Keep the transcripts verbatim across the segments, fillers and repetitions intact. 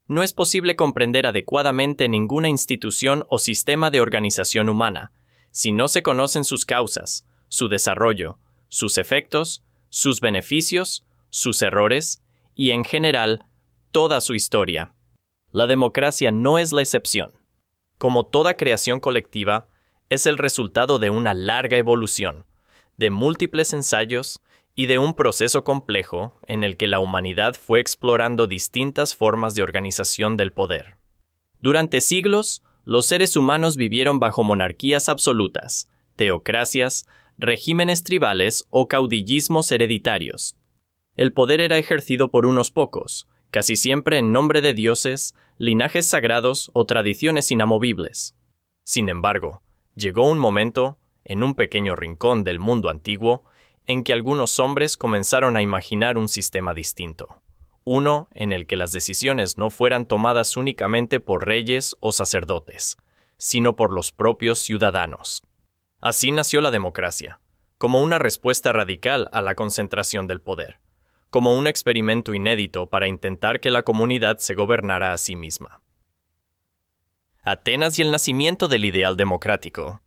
No es posible comprender adecuadamente ninguna institución o sistema de organización humana si no se conocen sus causas, su desarrollo, sus efectos, sus beneficios, sus errores y, en general, toda su historia. La democracia no es la excepción. Como toda creación colectiva, es el resultado de una larga evolución, de múltiples ensayos y de un proceso complejo en el que la humanidad fue explorando distintas formas de organización del poder. Durante siglos, los seres humanos vivieron bajo monarquías absolutas, teocracias, regímenes tribales o caudillismos hereditarios. El poder era ejercido por unos pocos, casi siempre en nombre de dioses, linajes sagrados o tradiciones inamovibles. Sin embargo, llegó un momento, en un pequeño rincón del mundo antiguo, en que algunos hombres comenzaron a imaginar un sistema distinto. Uno en el que las decisiones no fueran tomadas únicamente por reyes o sacerdotes, sino por los propios ciudadanos. Así nació la democracia, como una respuesta radical a la concentración del poder, como un experimento inédito para intentar que la comunidad se gobernara a sí misma. Atenas y el nacimiento del ideal democrático.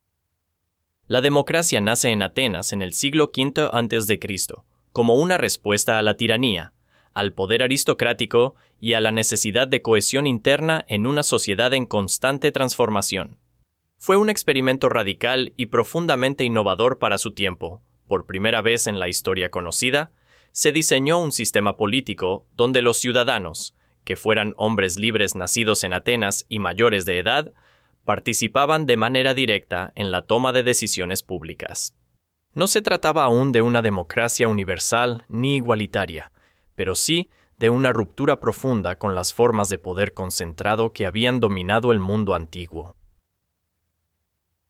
La democracia nace en Atenas en el siglo quinto antes de Cristo, como una respuesta a la tiranía, al poder aristocrático y a la necesidad de cohesión interna en una sociedad en constante transformación. Fue un experimento radical y profundamente innovador para su tiempo. Por primera vez en la historia conocida, se diseñó un sistema político donde los ciudadanos, que fueran hombres libres nacidos en Atenas y mayores de edad, participaban de manera directa en la toma de decisiones públicas. No se trataba aún de una democracia universal ni igualitaria, pero sí de una ruptura profunda con las formas de poder concentrado que habían dominado el mundo antiguo.